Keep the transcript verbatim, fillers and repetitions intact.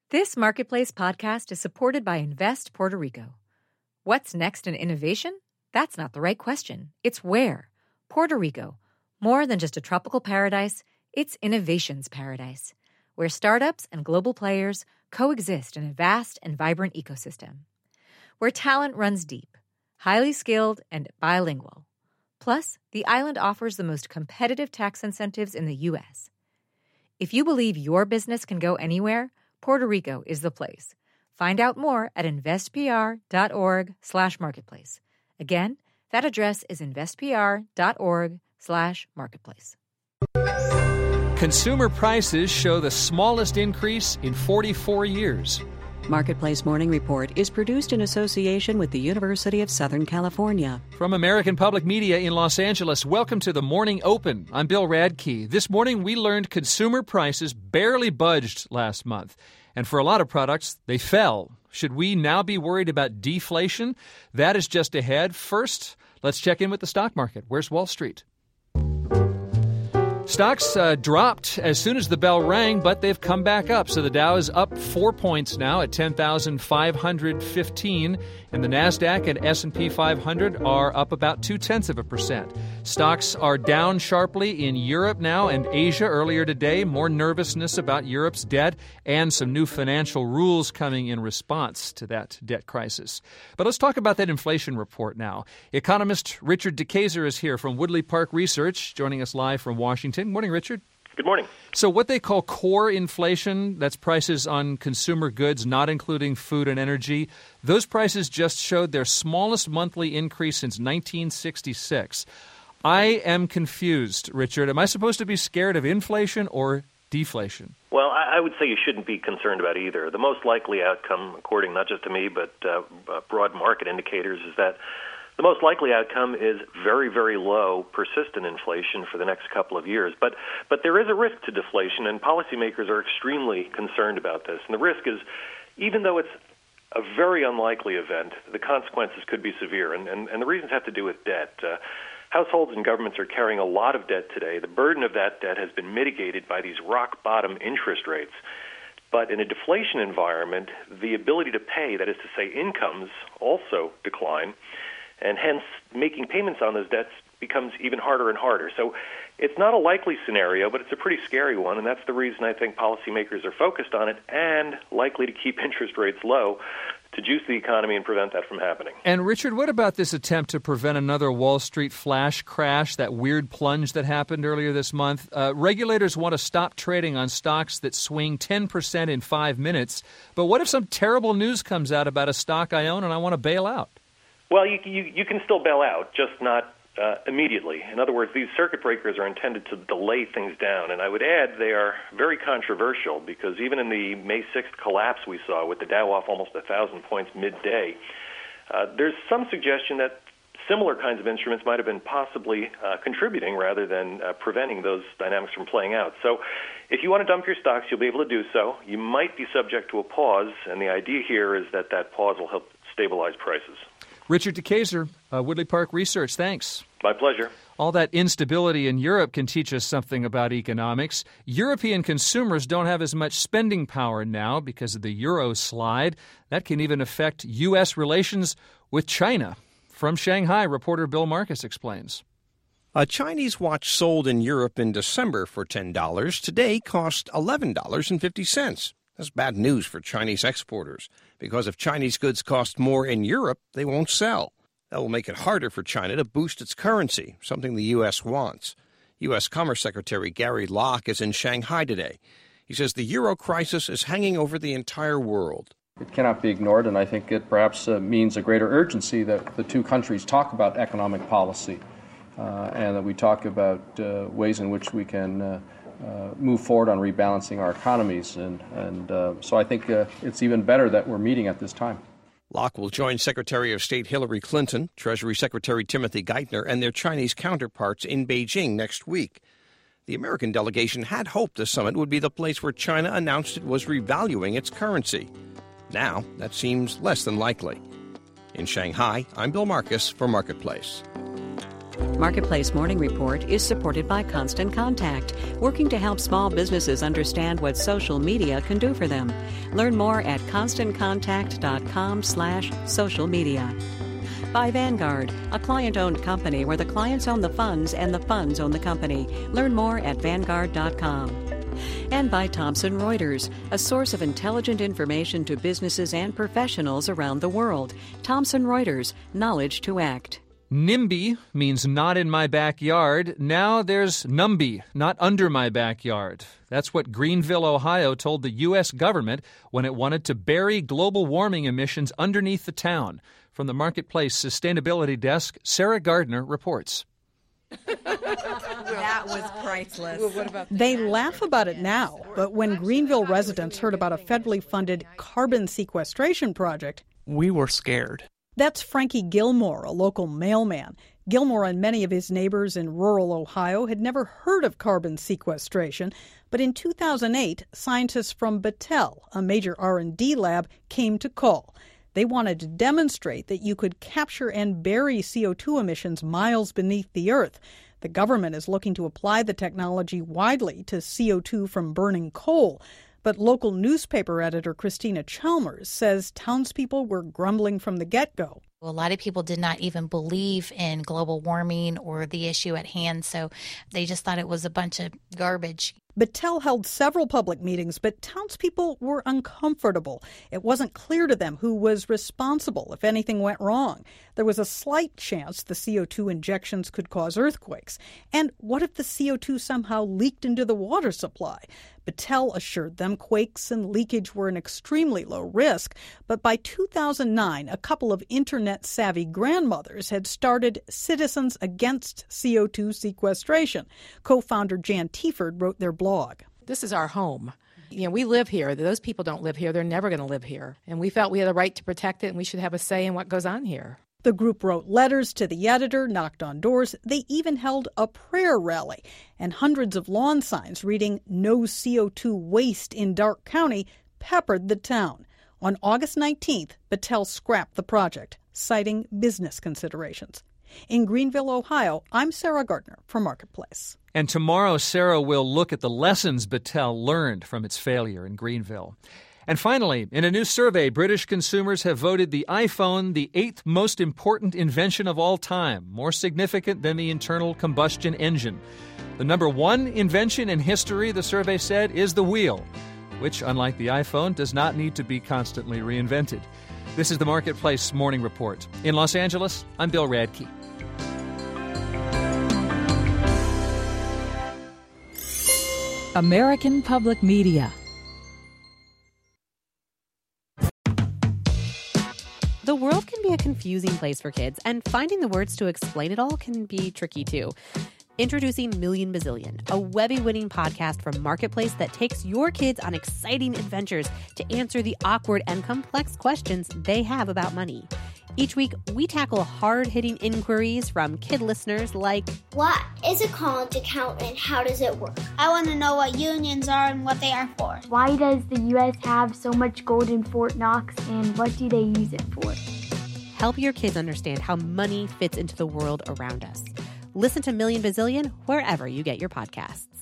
This Marketplace podcast is supported by Invest Puerto Rico. What's next in innovation? That's not the right question. It's where. Puerto Rico. More than just a tropical paradise, it's innovation's paradise, where startups and global players coexist in a vast and vibrant ecosystem. Where talent runs deep, highly skilled, and bilingual. Plus, the island offers the most competitive tax incentives in the U S. If you believe your business can go anywhere, Puerto Rico is the place. Find out more at investpr.org slash marketplace. Again, that address is investpr.org slash marketplace. Consumer prices show the smallest increase in forty-four years. Marketplace Morning Report is produced in association with the University of Southern California. From American Public Media in Los Angeles, welcome to the Morning Open. I'm Bill Radke. This morning we learned consumer prices barely budged last month. And for a lot of products, they fell. Should we now be worried about deflation? That is just ahead. First, let's check in with the stock market. Where's Wall Street? Stocks uh, dropped as soon as the bell rang, but they've come back up. So the Dow is up four points now at ten thousand five hundred fifteen, and the NASDAQ and S and P five hundred are up about two-tenths of a percent. Stocks are down sharply in Europe now and Asia earlier today. More nervousness about Europe's debt and some new financial rules coming in response to that debt crisis. But let's talk about that inflation report now. Economist Richard DeKayser is here from Woodley Park Research, joining us live from Washington. Morning, Richard. Good morning. So what they call core inflation, that's prices on consumer goods, not including food and energy, those prices just showed their smallest monthly increase since nineteen sixty-six. I am confused, Richard. Am I supposed to be scared of inflation or deflation? Well, I would say you shouldn't be concerned about either. The most likely outcome, according not just to me, but uh, broad market indicators, is that the most likely outcome is very, very low, persistent inflation for the next couple of years. But but there is a risk to deflation, and policymakers are extremely concerned about this. And the risk is, even though it's a very unlikely event, the consequences could be severe. And, and, and the reasons have to do with debt. Uh, households and governments are carrying a lot of debt today. The burden of that debt has been mitigated by these rock-bottom interest rates. But in a deflation environment, the ability to pay, that is to say incomes, also decline. And hence, making payments on those debts becomes even harder and harder. So it's not a likely scenario, but it's a pretty scary one, and that's the reason I think policymakers are focused on it and likely to keep interest rates low to juice the economy and prevent that from happening. And, Richard, what about this attempt to prevent another Wall Street flash crash, that weird plunge that happened earlier this month? Uh, regulators want to stop trading on stocks that swing ten percent in five minutes. But what if some terrible news comes out about a stock I own and I want to bail out? Well, you, you, you can still bail out, just not uh, immediately. In other words, these circuit breakers are intended to delay things down. And I would add they are very controversial because even in the May sixth collapse we saw with the Dow off almost one thousand points midday, uh, there's some suggestion that similar kinds of instruments might have been possibly uh, contributing rather than uh, preventing those dynamics from playing out. So if you want to dump your stocks, you'll be able to do so. You might be subject to a pause, and the idea here is that that pause will help stabilize prices. Richard DeKayser, uh, Woodley Park Research, thanks. My pleasure. All that instability in Europe can teach us something about economics. European consumers don't have as much spending power now because of the euro slide. That can even affect U S relations with China. From Shanghai, reporter Bill Marcus explains. A Chinese watch sold in Europe in December for ten dollars today cost eleven dollars and fifty cents. That's bad news for Chinese exporters, because if Chinese goods cost more in Europe, they won't sell. That will make it harder for China to boost its currency, something the U S wants. U S Commerce Secretary Gary Locke is in Shanghai today. He says the euro crisis is hanging over the entire world. It cannot be ignored, and I think it perhaps uh, means a greater urgency that the two countries talk about economic policy uh, and that we talk about uh, ways in which we can uh, Uh, move forward on rebalancing our economies. And, and uh, so I think uh, it's even better that we're meeting at this time. Locke will join Secretary of State Hillary Clinton, Treasury Secretary Timothy Geithner, and their Chinese counterparts in Beijing next week. The American delegation had hoped the summit would be the place where China announced it was revaluing its currency. Now, that seems less than likely. In Shanghai, I'm Bill Marcus for Marketplace. Marketplace Morning Report is supported by Constant Contact, working to help small businesses understand what social media can do for them. Learn more at constantcontact.com slash social media. By Vanguard, a client-owned company where the clients own the funds and the funds own the company. Learn more at vanguard dot com. And by Thomson Reuters, a source of intelligent information to businesses and professionals around the world. Thomson Reuters, knowledge to act. NIMBY means not in my backyard. Now there's NUMBY, not under my backyard. That's what Greenville, Ohio told the U S government when it wanted to bury global warming emissions underneath the town. From the Marketplace Sustainability Desk, Sarah Gardner reports. That was priceless. Well, what about they laugh about it now, but when Greenville residents heard about a federally funded carbon sequestration project, we were scared. That's Frankie Gilmore, a local mailman. Gilmore and many of his neighbors in rural Ohio had never heard of carbon sequestration, but in two thousand eight, scientists from Battelle, a major R and D lab, came to call. They wanted to demonstrate that you could capture and bury C O two emissions miles beneath the earth. The government is looking to apply the technology widely to C O two from burning coal. But local newspaper editor Christina Chalmers says townspeople were grumbling from the get-go. A lot of people did not even believe in global warming or the issue at hand, so they just thought it was a bunch of garbage. Battelle held several public meetings, but townspeople were uncomfortable. It wasn't clear to them who was responsible if anything went wrong. There was a slight chance the C O two injections could cause earthquakes. And what if the C O two somehow leaked into the water supply? Battelle assured them quakes and leakage were an extremely low risk. But by two thousand nine, a couple of internet-savvy grandmothers had started Citizens Against C O two Sequestration. Co-founder Jan Tieford wrote their blog. This is our home. You know, we live here. Those people don't live here. They're never going to live here. And we felt we had a right to protect it, and we should have a say in what goes on here. The group wrote letters to the editor, knocked on doors. They even held a prayer rally. And hundreds of lawn signs reading "No C O two Waste in Darke County" peppered the town. On August nineteenth, Battelle scrapped the project, citing business considerations. In Greenville, Ohio, I'm Sarah Gardner for Marketplace. And tomorrow, Sarah will look at the lessons Battelle learned from its failure in Greenville. And finally, in a new survey, British consumers have voted the iPhone the eighth most important invention of all time, more significant than the internal combustion engine. The number one invention in history, the survey said, is the wheel, which, unlike the iPhone, does not need to be constantly reinvented. This is the Marketplace Morning Report. In Los Angeles, I'm Bill Radke. American Public Media. The world can be a confusing place for kids, and finding the words to explain it all can be tricky too. Introducing Million Bazillion, a Webby-winning podcast from Marketplace that takes your kids on exciting adventures to answer the awkward and complex questions they have about money. Each week, we tackle hard-hitting inquiries from kid listeners like, what is a college account and how does it work? I want to know what unions are and what they are for. Why does the U S have so much gold in Fort Knox and what do they use it for? Help your kids understand how money fits into the world around us. Listen to Million Bazillion wherever you get your podcasts.